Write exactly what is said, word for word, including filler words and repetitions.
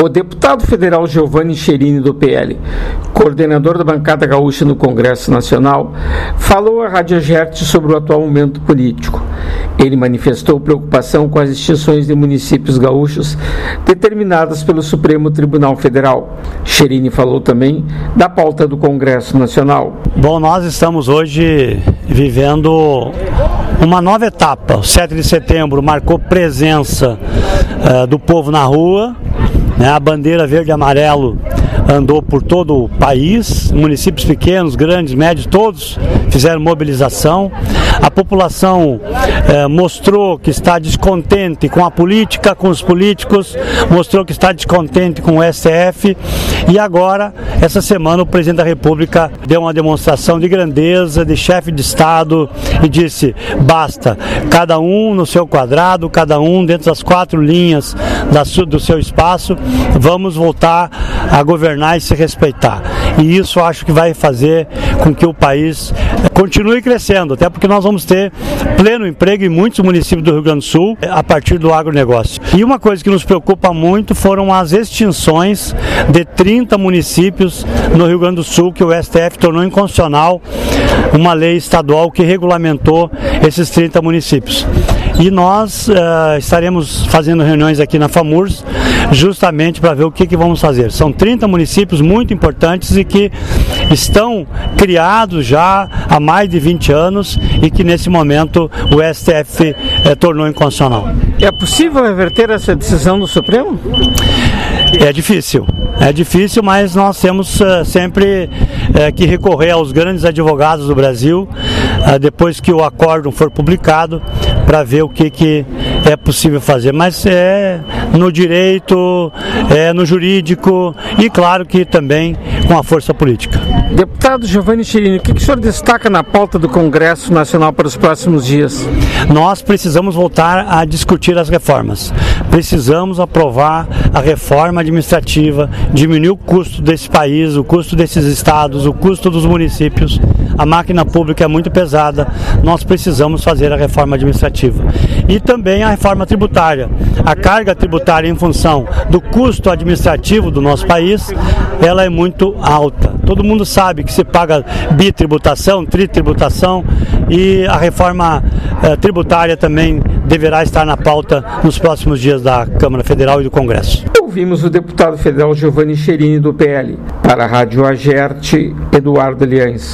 O deputado federal Giovanni Cherini, do P L, coordenador da bancada gaúcha no Congresso Nacional, falou à Rádio Agerte sobre o atual momento político. Ele manifestou preocupação com as extinções de municípios gaúchos determinadas pelo Supremo Tribunal Federal. Cherini falou também da pauta do Congresso Nacional. Bom, nós estamos hoje vivendo uma nova etapa. O sete de setembro marcou presença uh, do povo na rua, né? A bandeira verde e amarelo andou por todo o país, municípios pequenos, grandes, médios, todos fizeram mobilização. A população eh, mostrou que está descontente com a política, com os políticos, mostrou que está descontente com o S T F, e agora, essa semana, o presidente da República deu uma demonstração de grandeza, de chefe de Estado, e disse: basta, cada um no seu quadrado, cada um dentro das quatro linhas da, do seu espaço, vamos voltar a governar e se respeitar. E isso acho que vai fazer com que o país continue crescendo, até porque nós vamos ter pleno emprego em muitos municípios do Rio Grande do Sul a partir do agronegócio. E uma coisa que nos preocupa muito foram as extinções de trinta municípios no Rio Grande do Sul, que o S T F tornou inconstitucional uma lei estadual que regulamentou esses trinta municípios. E nós uh, estaremos fazendo reuniões aqui na FAMURS justamente para ver o que, que vamos fazer. São trinta municípios muito importantes e que estão criados já há mais de vinte anos e que nesse momento o S T F eh, tornou inconstitucional. É possível reverter essa decisão do Supremo? É difícil, é difícil, mas nós temos uh, sempre uh, que recorrer aos grandes advogados do Brasil, uh, depois que o acórdão for publicado, para ver o que, que é possível fazer. Mas é no direito, é no jurídico e, claro, que também com a força política. Deputado Giovanni Cherini, o que, que o senhor destaca na pauta do Congresso Nacional para os próximos dias? Nós precisamos voltar a discutir as reformas. Precisamos aprovar a reforma administrativa, diminuir o custo desse país, o custo desses estados, o custo dos municípios. A máquina pública é muito pesada, nós precisamos fazer a reforma administrativa. E também a reforma tributária. A carga tributária em função do custo administrativo do nosso país, ela é muito alta. Todo mundo sabe que se paga bitributação, tritributação, e a reforma eh, tributária também deverá estar na pauta nos próximos dias da Câmara Federal e do Congresso. Ouvimos o deputado federal Giovanni Cherini, do P L. Para a Rádio Agerte, Eduardo Liães.